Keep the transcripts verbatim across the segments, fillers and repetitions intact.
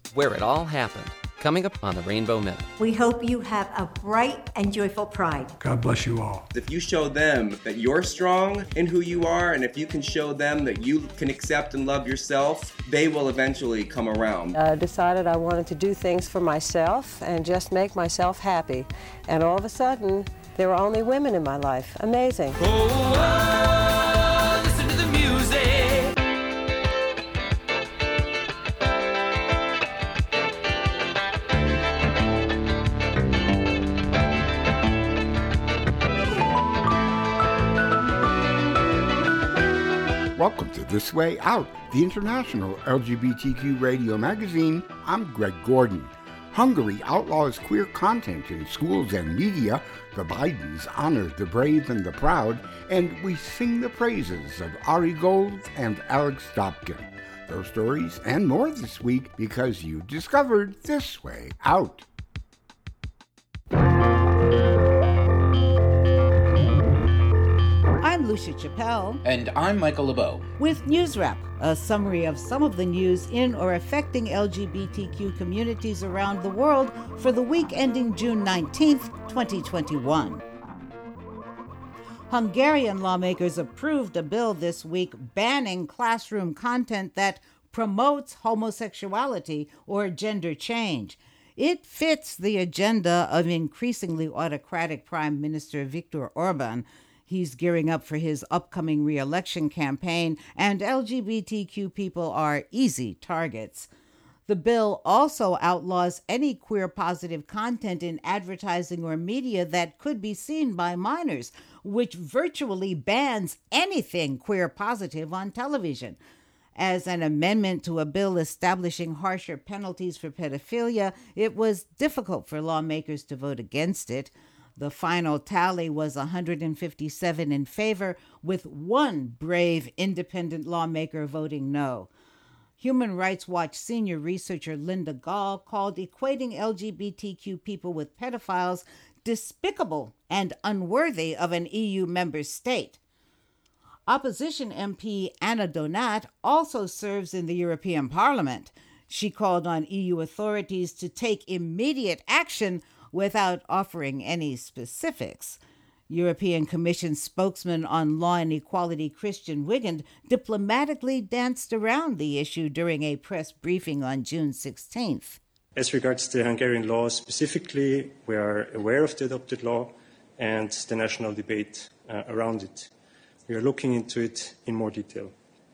Where it all happened. Coming up on the Rainbow Minute. We hope you have a bright and joyful Pride. God bless you all. If you show them that you're strong in who you are, and if you can show them that you can accept and love yourself, they will eventually come around. I decided I wanted to do things for myself and just make myself happy. And all of a sudden, there were only women in my life. Amazing. Oh, oh, listen to the music. Welcome to This Way Out, the international L G B T Q radio magazine. I'm Greg Gordon. Hungary outlaws queer content in schools and media. The Bidens honor the brave and the proud. And we sing the praises of Ari Gold and Alex Dobkin. Those stories and more this week because you discovered This Way Out. I'm Lucia Chappelle. And I'm Michael LeBeau. With News Wrap, a summary of some of the news in or affecting L G B T Q communities around the world for the week ending June nineteenth, twenty twenty-one. Hungarian lawmakers approved a bill this week banning classroom content that promotes homosexuality or gender change. It fits the agenda of increasingly autocratic Prime Minister Viktor Orban. He's gearing up for his upcoming re-election campaign, and L G B T Q people are easy targets. The bill also outlaws any queer-positive content in advertising or media that could be seen by minors, which virtually bans anything queer-positive on television. As an amendment to a bill establishing harsher penalties for pedophilia, it was difficult for lawmakers to vote against it. The final tally was one hundred fifty-seven in favor, with one brave independent lawmaker voting no. Human Rights Watch senior researcher Linda Gall called equating L G B T Q people with pedophiles despicable and unworthy of an E U member state. Opposition M P Anna Donat also serves in the European Parliament. She called on E U authorities to take immediate action without offering any specifics. European Commission spokesman on law and equality Christian Wiegand diplomatically danced around the issue during a press briefing on June sixteenth. As regards the Hungarian law specifically, we are aware of the adopted law and the national debate uh, around it. We are looking into it in more detail.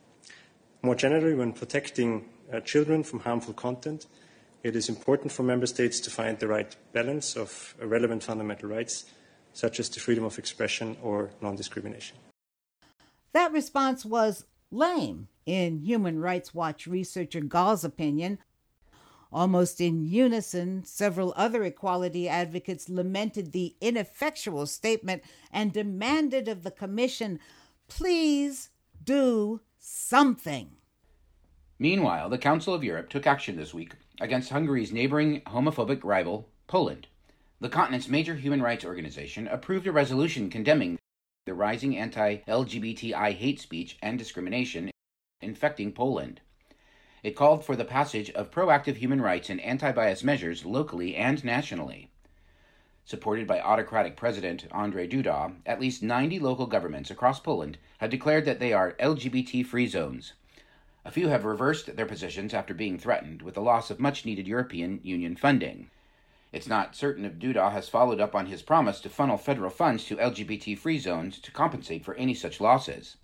More generally, when protecting uh, children from harmful content, it is important for member states to find the right balance of relevant fundamental rights, such as the freedom of expression or non-discrimination. That response was lame, in Human Rights Watch researcher Gall's opinion. Almost in unison, several other equality advocates lamented the ineffectual statement and demanded of the Commission, please do something. Meanwhile, the Council of Europe took action this week against Hungary's neighboring homophobic rival, Poland. The continent's major human rights organization approved a resolution condemning the rising anti-L G B T I hate speech and discrimination infecting Poland. It called for the passage of proactive human rights and anti-bias measures locally and nationally. Supported by autocratic President Andrzej Duda, at least ninety local governments across Poland have declared that they are L G B T-free zones. A few have reversed their positions after being threatened with the loss of much-needed European Union funding. It's not certain if Duda has followed up on his promise to funnel federal funds to L G B T-free zones to compensate for any such losses.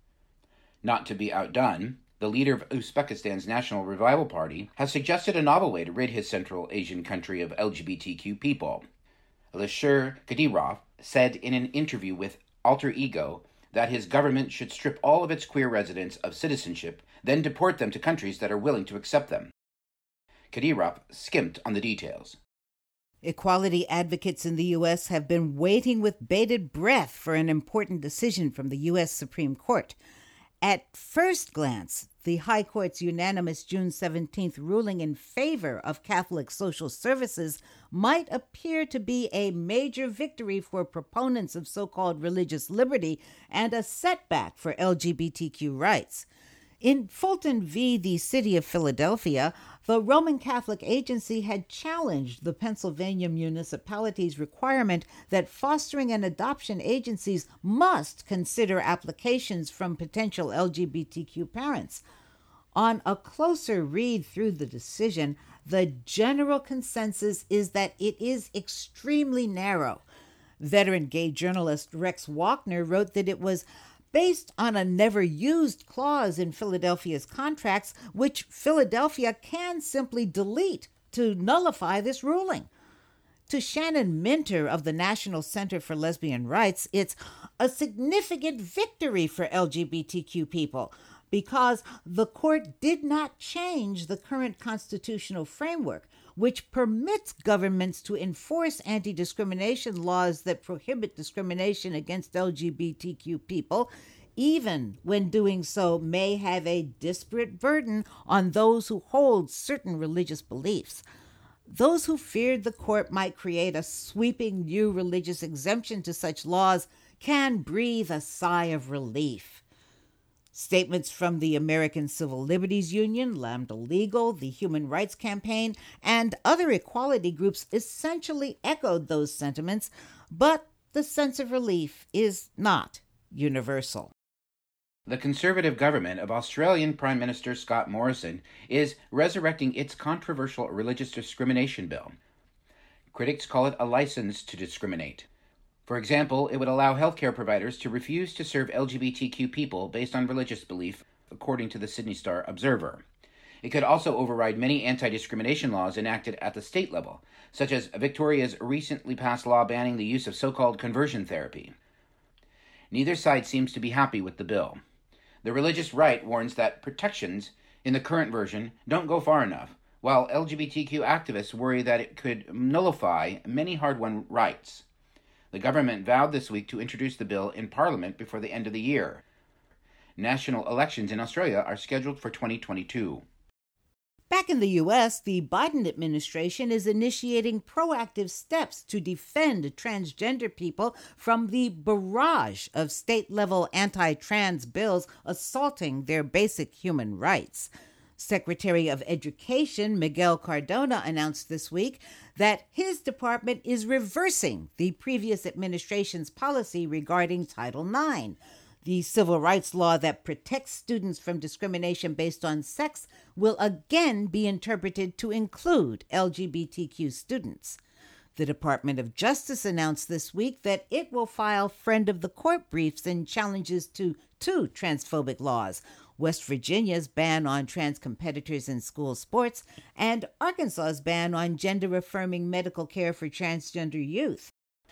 Not to be outdone, the leader of Uzbekistan's National Revival Party has suggested a novel way to rid his Central Asian country of L G B T Q people. Alisher Kadyrov said in an interview with Alter Ego that his government should strip all of its queer residents of citizenship, then deport them to countries that are willing to accept them. Kadyrov skimped on the details. Equality advocates in the U S have been waiting with bated breath for an important decision from the U S Supreme Court. At first glance, the High Court's unanimous June seventeenth ruling in favor of Catholic social services might appear to be a major victory for proponents of so-called religious liberty and a setback for L G B T Q rights. In Fulton v. the City of Philadelphia, the Roman Catholic Agency had challenged the Pennsylvania municipality's requirement that fostering and adoption agencies must consider applications from potential L G B T Q parents. On a closer read through the decision, the general consensus is that it is extremely narrow. Veteran gay journalist Rex Walkner wrote that it was based on a never-used clause in Philadelphia's contracts, which Philadelphia can simply delete to nullify this ruling. To Shannon Minter of the National Center for Lesbian Rights, it's a significant victory for L G B T Q people because the court did not change the current constitutional framework, which permits governments to enforce anti-discrimination laws that prohibit discrimination against L G B T Q people, even when doing so may have a disparate burden on those who hold certain religious beliefs. Those who feared the court might create a sweeping new religious exemption to such laws can breathe a sigh of relief. Statements from the American Civil Liberties Union, Lambda Legal, the Human Rights Campaign, and other equality groups essentially echoed those sentiments, but the sense of relief is not universal. The Conservative government of Australian Prime Minister Scott Morrison is resurrecting its controversial religious discrimination bill. Critics call it a license to discriminate. For example, it would allow healthcare providers to refuse to serve L G B T Q people based on religious belief, according to the Sydney Star Observer. It could also override many anti-discrimination laws enacted at the state level, such as Victoria's recently passed law banning the use of so-called conversion therapy. Neither side seems to be happy with the bill. The religious right warns that protections in the current version don't go far enough, while L G B T Q activists worry that it could nullify many hard-won rights. The government vowed this week to introduce the bill in Parliament before the end of the year. National elections in Australia are scheduled for twenty twenty-two. Back in the U S, the Biden administration is initiating proactive steps to defend transgender people from the barrage of state-level anti-trans bills assaulting their basic human rights. Secretary of Education Miguel Cardona announced this week that his department is reversing the previous administration's policy regarding Title nine. The civil rights law that protects students from discrimination based on sex will again be interpreted to include L G B T Q students. The Department of Justice announced this week that it will file friend of the court briefs in challenges to two transphobic laws: West Virginia's ban on trans competitors in school sports and Arkansas's ban on gender-affirming medical care for transgender youth.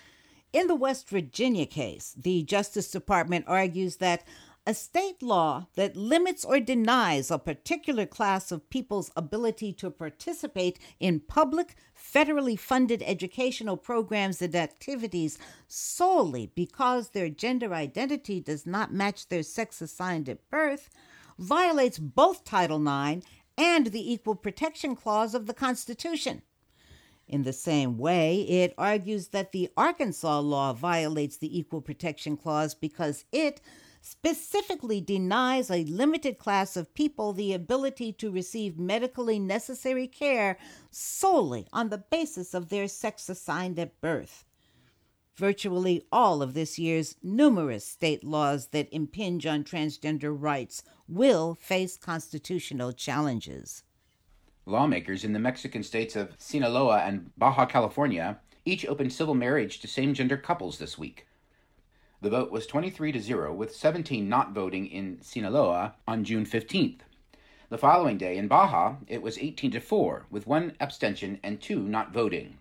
In the West Virginia case, the Justice Department argues that a state law that limits or denies a particular class of people's ability to participate in public, federally funded educational programs and activities solely because their gender identity does not match their sex assigned at birth violates both Title nine and the Equal Protection Clause of the Constitution. In the same way, it argues that the Arkansas law violates the Equal Protection Clause because it specifically denies a limited class of people the ability to receive medically necessary care solely on the basis of their sex assigned at birth. Virtually all of this year's numerous state laws that impinge on transgender rights will face constitutional challenges. Lawmakers in the Mexican states of Sinaloa and Baja California each opened civil marriage to same-gender couples this week. The vote was twenty-three to zero, with seventeen not voting in Sinaloa on June fifteenth. The following day in Baja, it was eighteen to four, with one abstention and two not voting.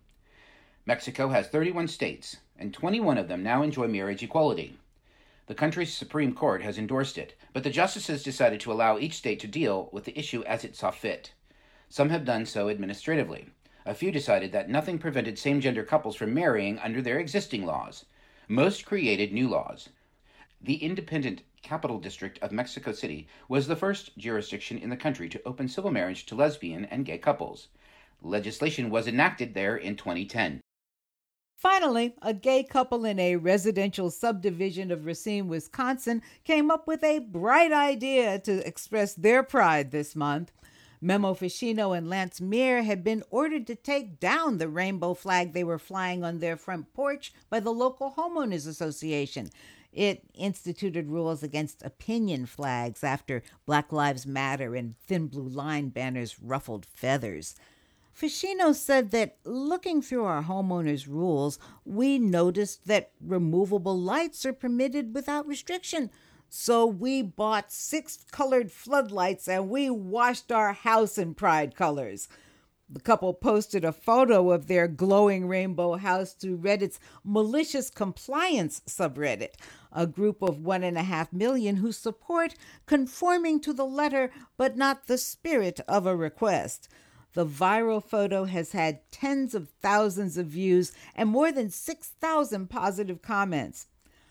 Mexico has thirty-one states, and twenty-one of them now enjoy marriage equality. The country's Supreme Court has endorsed it, but the justices decided to allow each state to deal with the issue as it saw fit. Some have done so administratively. A few decided that nothing prevented same-gender couples from marrying under their existing laws. Most created new laws. The Independent Capital District of Mexico City was the first jurisdiction in the country to open civil marriage to lesbian and gay couples. Legislation was enacted there in twenty ten. Finally, a gay couple in a residential subdivision of Racine, Wisconsin, came up with a bright idea to express their pride this month. Memo Ficino and Lance Meir had been ordered to take down the rainbow flag they were flying on their front porch by the local homeowners association. It instituted rules against opinion flags after Black Lives Matter and Thin Blue Line banners ruffled feathers. Ficino said that looking through our homeowners' rules, we noticed that removable lights are permitted without restriction. So we bought six colored floodlights and we washed our house in pride colors. The couple posted a photo of their glowing rainbow house to Reddit's Malicious Compliance subreddit, a group of one and a half million who support conforming to the letter but not the spirit of a request. The viral photo has had tens of thousands of views and more than six thousand positive comments.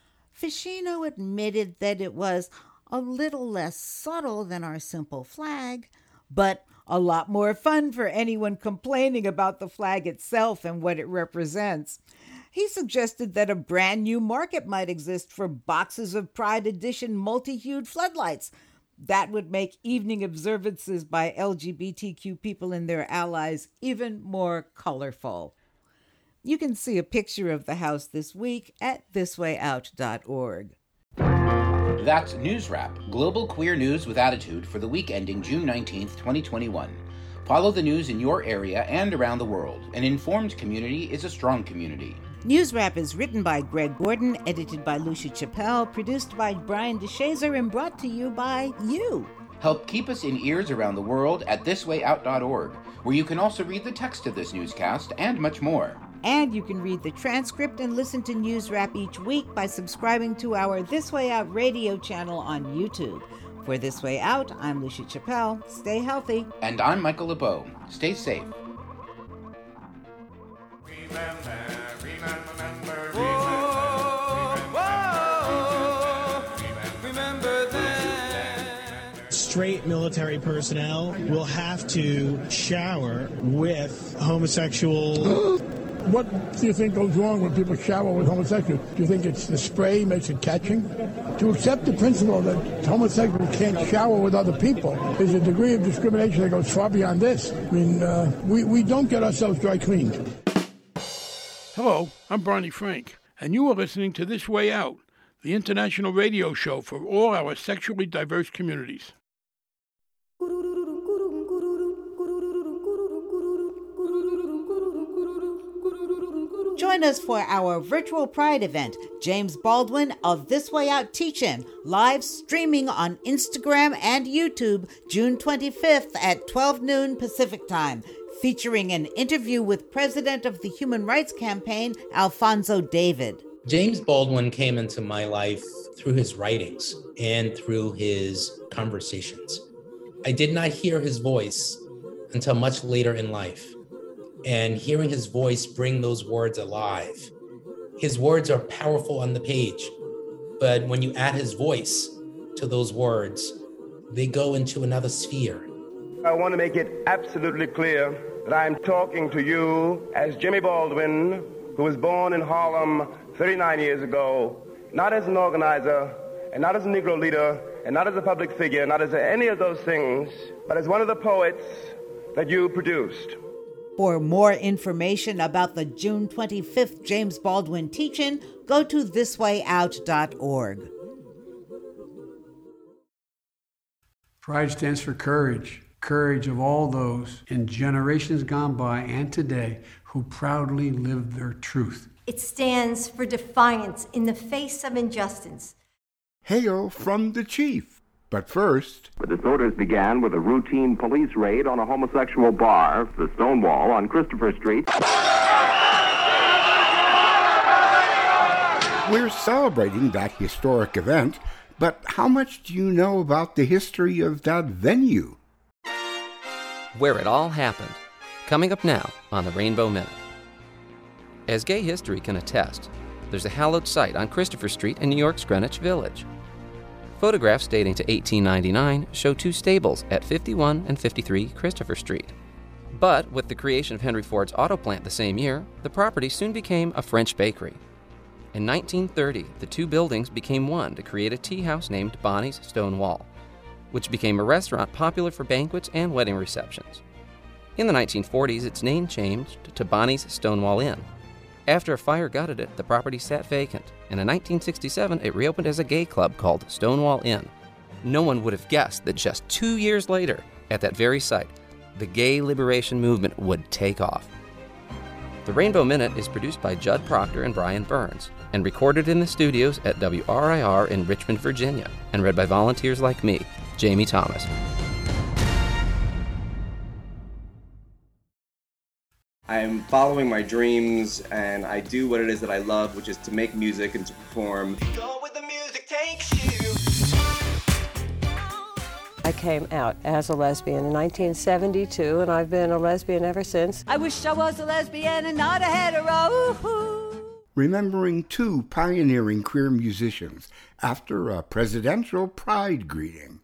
Ficino admitted that it was a little less subtle than our simple flag, but a lot more fun for anyone complaining about the flag itself and what it represents. He suggested that a brand new market might exist for boxes of Pride Edition multi-hued floodlights. That would make evening observances by L G B T Q people and their allies even more colorful. You can see a picture of the house this week at this way out dot org. That's News Wrap, global queer news with attitude for the week ending June nineteenth, twenty twenty-one. Follow the news in your area and around the world. An informed community is a strong community. News Wrap is written by Greg Gordon, edited by Lucia Chappelle, produced by Brian DeShazer, and brought to you by you. Help keep us in ears around the world at this way out dot org, where you can also read the text of this newscast and much more. And you can read the transcript and listen to News Wrap each week by subscribing to our This Way Out radio channel on YouTube. For This Way Out, I'm Lucia Chappelle. Stay healthy. And I'm Michael LeBeau. Stay safe. Remember, remember, remember, whoa, whoa, remember that. Straight military personnel will have to shower with homosexual... What do you think goes wrong when people shower with homosexuals? Do you think it's the spray makes it catching? To accept the principle that homosexuals can't shower with other people is a degree of discrimination that goes far beyond this. I mean, uh, we, we don't get ourselves dry cleaned. Hello, I'm Barney Frank, and you are listening to This Way Out, the international radio show for all our sexually diverse communities. Join us for our virtual Pride event, James Baldwin of This Way Out Teach-In, live streaming on Instagram and YouTube June twenty-fifth at twelve noon Pacific Time, featuring an interview with President of the Human Rights Campaign, Alfonso David. James Baldwin came into my life through his writings and through his conversations. I did not hear his voice until much later in life. And hearing his voice bring those words alive. His words are powerful on the page, but when you add his voice to those words, they go into another sphere. I want to make it absolutely clear that I'm talking to you as Jimmy Baldwin, who was born in Harlem thirty-nine years ago, not as an organizer, and not as a Negro leader, and not as a public figure, not as any of those things, but as one of the poets that you produced. For more information about the June twenty-fifth James Baldwin Teach-In, go to this way out dot org. Pride stands for courage. Courage of all those in generations gone by and today who proudly live their truth. It stands for defiance in the face of injustice. Hail from the chief. But first... The disorders began with a routine police raid on a homosexual bar, the Stonewall, on Christopher Street. We're celebrating that historic event, but how much do you know about the history of that venue? Where it all happened. Coming up now on the Rainbow Minute. As gay history can attest, there's a hallowed site on Christopher Street in New York's Greenwich Village. Photographs dating to eighteen ninety-nine show two stables at fifty-one and fifty-three Christopher Street. But with the creation of Henry Ford's auto plant the same year, the property soon became a French bakery. In nineteen thirty, the two buildings became one to create a tea house named Bonnie's Stone Wall, which became a restaurant popular for banquets and wedding receptions. In the nineteen forties, its name changed to Bonnie's Stonewall Inn. After a fire gutted it, the property sat vacant, and in nineteen sixty-seven, it reopened as a gay club called Stonewall Inn. No one would have guessed that just two years later, at that very site, the gay liberation movement would take off. The Rainbow Minute is produced by Judd Proctor and Brian Burns, and recorded in the studios at W R I R in Richmond, Virginia, and read by volunteers like me, Jamie Thomas. I'm following my dreams, and I do what it is that I love, which is to make music and to perform. Go where the music takes you. I came out as a lesbian in nineteen seventy-two, and I've been a lesbian ever since. I wish I was a lesbian and not a hetero. Ooh-hoo. Remembering two pioneering queer musicians after a presidential pride greeting.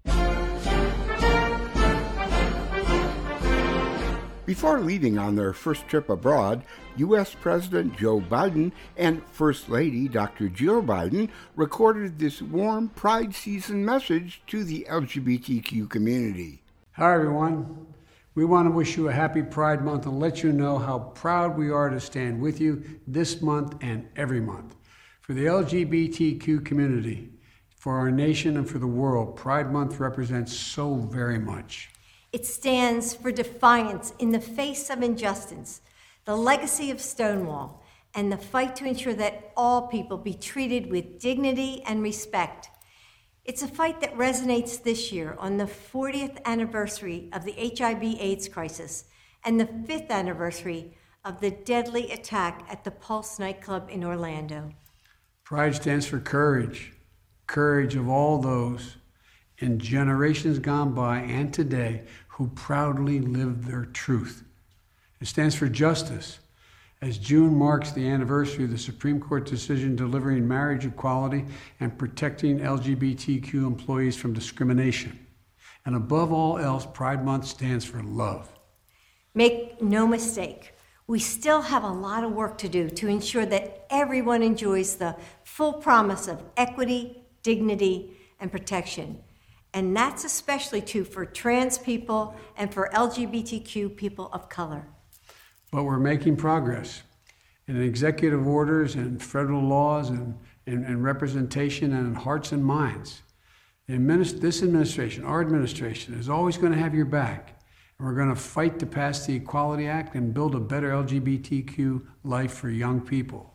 Before leaving on their first trip abroad, U S President Joe Biden and First Lady Doctor Jill Biden recorded this warm Pride season message to the L G B T Q community. Hi, everyone. We want to wish you a happy Pride Month and let you know how proud we are to stand with you this month and every month. For the L G B T Q community, for our nation, and for the world, Pride Month represents so very much. It stands for defiance in the face of injustice, the legacy of Stonewall, and the fight to ensure that all people be treated with dignity and respect. It's a fight that resonates this year on the fortieth anniversary of the H I V AIDS crisis and the fifth anniversary of the deadly attack at the Pulse nightclub in Orlando. Pride stands for courage, courage of all those in generations gone by and today who proudly live their truth. It stands for justice, as June marks the anniversary of the Supreme Court decision delivering marriage equality and protecting L G B T Q employees from discrimination. And above all else, Pride Month stands for love. Make no mistake, we still have a lot of work to do to ensure that everyone enjoys the full promise of equity, dignity, and protection. And that's especially true for trans people and for L G B T Q people of color. But we're making progress in executive orders and federal laws and, and, and representation and in hearts and minds. The administ- this administration, our administration, is always going to have your back. And we're going to fight to pass the Equality Act and build a better L G B T Q life for young people.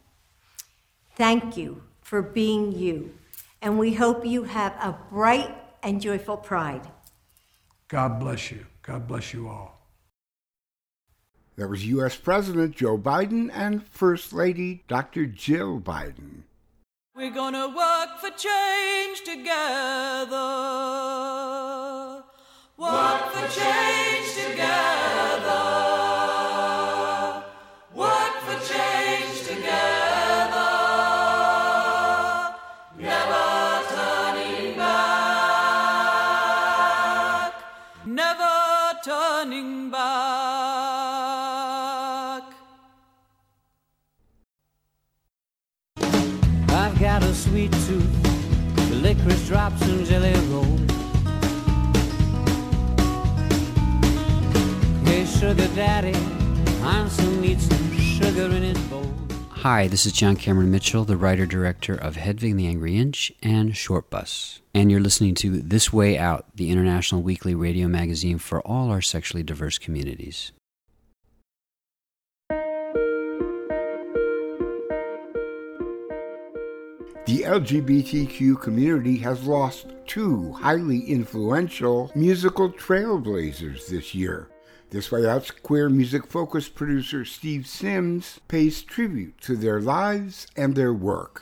Thank you for being you. And we hope you have a bright and joyful Pride. God bless you. God bless you all. That was U S President Joe Biden and First Lady Doctor Jill Biden. We're gonna work for change together. Work for change together. Work for change together. Never turning back. Never turning back. I've got a sweet tooth, the licorice drops and jelly roll. Hey, sugar daddy, I still need some sugar in his bowl. Hi, this is John Cameron Mitchell, the writer-director of Hedwig and the Angry Inch and Short Bus. And you're listening to This Way Out, the international weekly radio magazine for all our sexually diverse communities. The L G B T Q community has lost two highly influential musical trailblazers this year. This Way Out's queer music-focused producer Steve Sims pays tribute to their lives and their work.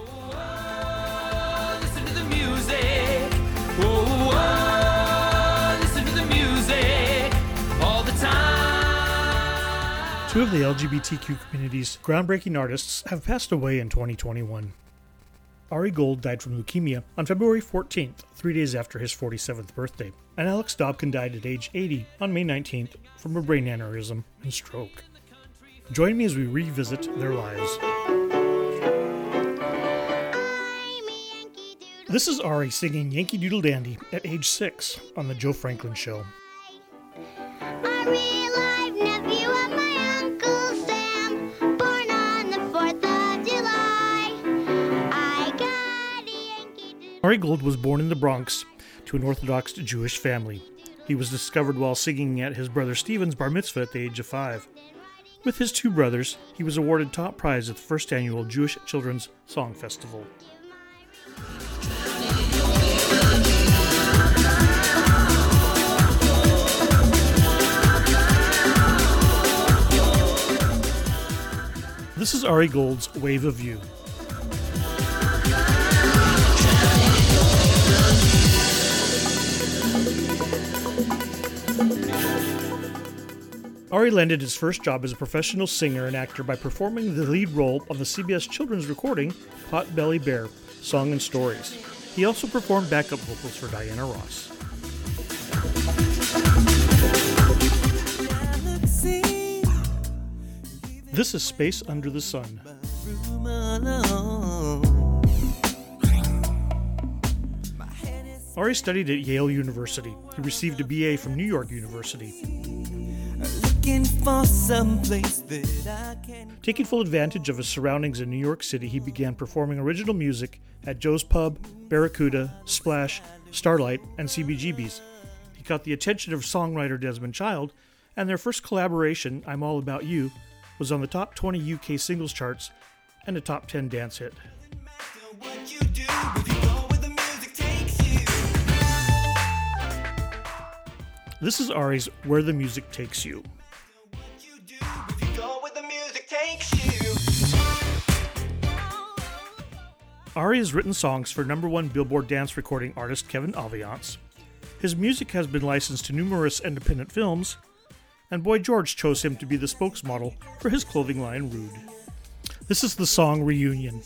Oh, listen to the music. Oh, oh, listen to the music all the time. Two of the L G B T Q community's groundbreaking artists have passed away in twenty twenty-one. Ari Gold died from leukemia on February fourteenth, three days after his forty-seventh birthday. And Alex Dobkin died at age eighty on May nineteenth from a brain aneurysm and stroke. Join me as we revisit their lives. This is Ari singing Yankee Doodle Dandy at age six on The Joe Franklin Show. Ari Gold was born in the Bronx to an Orthodox Jewish family. He was discovered while singing at his brother Stephen's bar mitzvah at the age of five. With his two brothers, he was awarded top prize at the first annual Jewish Children's Song Festival. This is Ari Gold's Wave of You. Ari landed his first job as a professional singer and actor by performing the lead role on the C B S children's recording Potbelly Bear, Song and Stories. He also performed backup vocals for Diana Ross. This is Space Under the Sun. Ari studied at Yale University. He received a B A from New York University. For that I can... Taking full advantage of his surroundings in New York City, he began performing original music at Joe's Pub, Barracuda, Splash, Starlight, and C B G B's. He caught the attention of songwriter Desmond Child, and their first collaboration, I'm All About You, was on the top twenty U K singles charts and a top ten dance hit. This is Ari's Where the Music Takes You. Ari has written songs for number one Billboard dance recording artist Kevin Aviance. His music has been licensed to numerous independent films, and Boy George chose him to be the spokesmodel for his clothing line Rude. This is the song Reunion.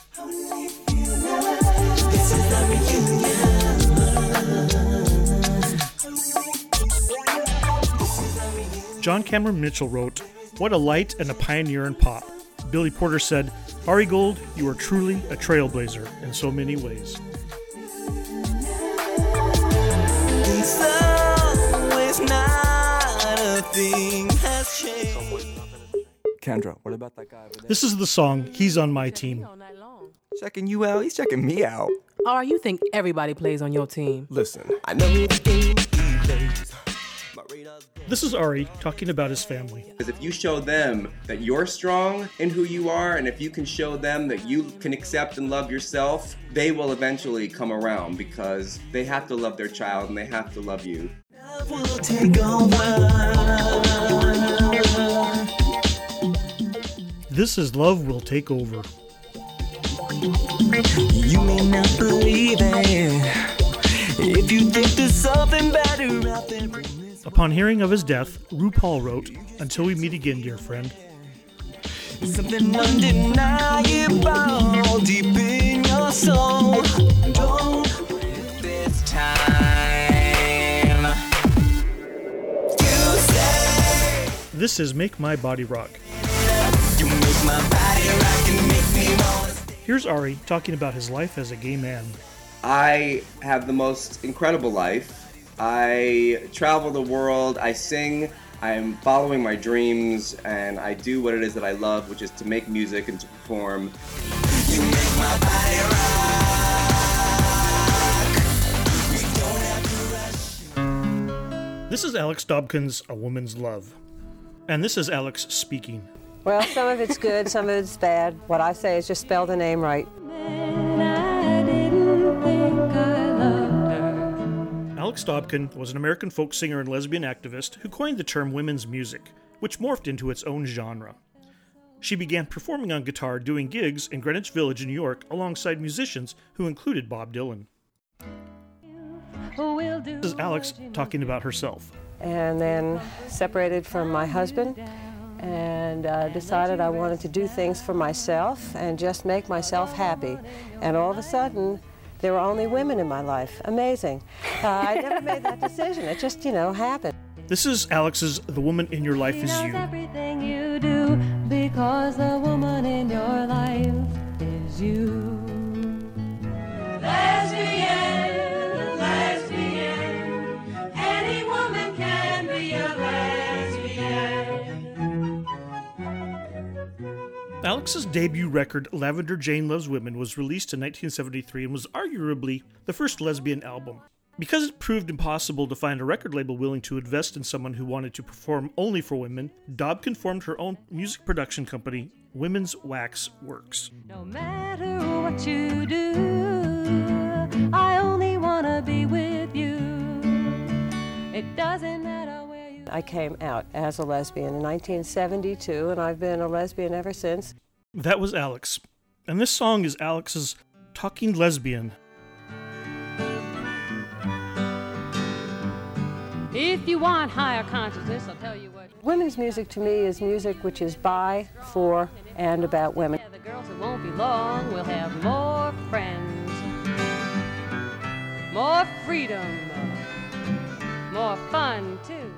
John Cameron Mitchell wrote, "What a light and a pioneer in pop." Billy Porter said, "Ari Gold, you are truly a trailblazer in so many ways." Kendra, what about that guy over there? This is the song He's on My Team. Checking you out, he's checking me out. Or you think everybody plays on your team? Listen, I know the game he plays. This is Ari talking about his family. Because if you show them that you're strong in who you are, and if you can show them that you can accept and love yourself, they will eventually come around because they have to love their child and they have to love you. This is Love Will Take Over. You may not believe it if you think there's something better out there. Upon hearing of his death, RuPaul wrote, "Until we meet again, dear friend." Something undeniable deep in your soul. Don't this time. You say This is Make My Body Rock. you make my body rock and make me want. Here's Ari talking about his life as a gay man. I have the most incredible life. I travel the world, I sing, I'm following my dreams, and I do what it is that I love, which is to make music and to perform. You make my body rock. This is Alex Dobkin's A Woman's Love. And this is Alex speaking. Well, some of it's good, some of it's bad. What I say is just spell the name right. Alex Dobkin was an American folk singer and lesbian activist who coined the term women's music, which morphed into its own genre. She began performing on guitar doing gigs in Greenwich Village, New York, alongside musicians who included Bob Dylan. This is Alex talking about herself. And then separated from my husband and uh, decided I wanted to do things for myself and just make myself happy. And all of a sudden, there were only women in my life. Amazing. Uh, I never made that decision. It just, you know, happened. This is Alex's The Woman in Your Life Is You. Everything you do, because the woman in your life is you. Lesbian, lesbian, any woman can be a lesbian. Alex's debut record, Lavender Jane Loves Women, was released in nineteen seventy-three and was arguably the first lesbian album. Because it proved impossible to find a record label willing to invest in someone who wanted to perform only for women, Dobkin formed her own music production company, Women's Wax Works. No matter what you do, I only want to be with you. It doesn't matter where you... I came out as a lesbian in nineteen seventy-two, and I've been a lesbian ever since. That was Alex. And this song is Alex's Talking Lesbian. If you want higher consciousness, I'll tell you what. Women's music to me is music which is by, for, and about women. The girls, it won't be long, we'll have more friends, more freedom, more fun, too.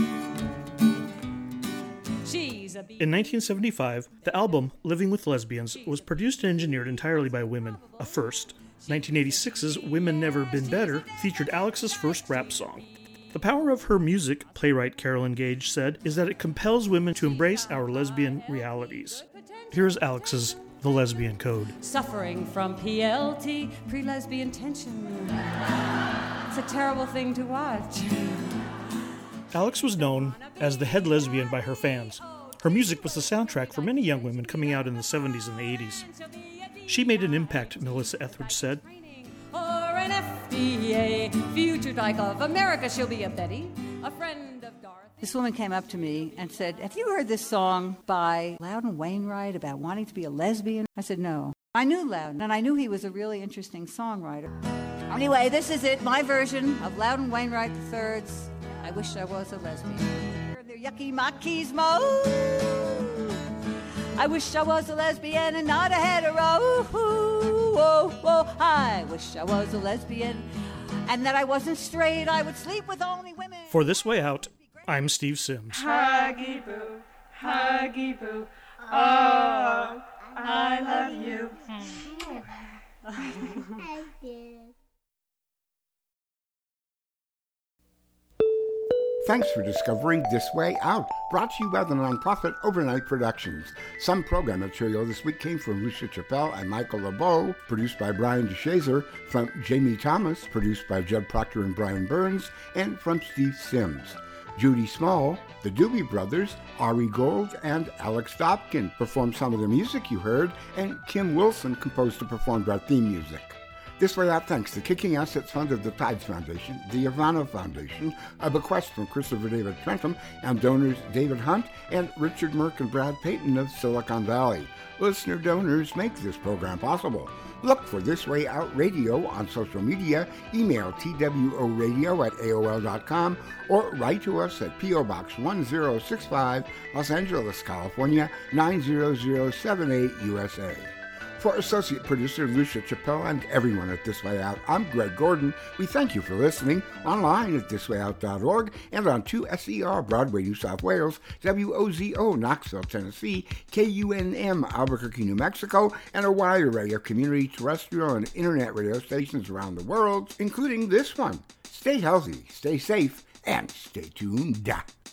She's a In nineteen seventy-five, the album Living with Lesbians was produced and engineered entirely by women, a first. nineteen eighty-six's Women Never Been Better featured Alex's first rap song. The power of her music, playwright Carolyn Gage said, is that it compels women to embrace our lesbian realities. Here's Alex's The Lesbian Code. Suffering from P L T, pre-lesbian tension. It's a terrible thing to watch. Alex was known as the head lesbian by her fans. Her music was the soundtrack for many young women coming out in the seventies and the eighties. She made an impact, Melissa Etheridge said. Or an F D A, future dyke of America, she'll be a Betty, a friend of Dorothy. This woman came up to me and said, have you heard this song by Loudon Wainwright about wanting to be a lesbian? I said, no. I knew Loudon, and I knew he was a really interesting songwriter. Anyway, this is it, my version of Loudon Wainwright the third's I Wish I Was a Lesbian. They're yucky machismo. I wish I was a lesbian and not a hetero. Oh, oh, I wish I was a lesbian and that I wasn't straight. I would sleep with only women. For This Way Out, I'm Steve Sims. Huggy boo, huggy boo. Oh, I love you. I did. Thanks for discovering This Way Out, brought to you by the nonprofit Overnight Productions. Some program material this week came from Lucia Chappelle and Michael LeBeau, produced by Brian DeShazer, from Jamie Thomas, produced by Judd Proctor and Brian Burns, and from Steve Sims. Judy Small, the Doobie Brothers, Ari Gold, and Alex Dobkin performed some of the music you heard, and Kim Wilson composed and performed our theme music. This Way Out thanks the Kicking Assets Fund of the Tides Foundation, the Ivana Foundation, a bequest from Christopher David Trentham, and donors David Hunt and Richard Merck and Brad Payton of Silicon Valley. Listener donors make this program possible. Look for This Way Out Radio on social media, email tworadio at A O L dot com, or write to us at P O Box one zero six five, Los Angeles, California, nine zero zero seven eight, U S A. For associate producer Lucia Chappelle and everyone at This Way Out, I'm Greg Gordon. We thank you for listening online at this way out dot org and on two S E R Broadway, New South Wales, W O Z O Knoxville, Tennessee, K U N M Albuquerque, New Mexico, and a wide array of community terrestrial and internet radio stations around the world, including this one. Stay healthy, stay safe, and stay tuned.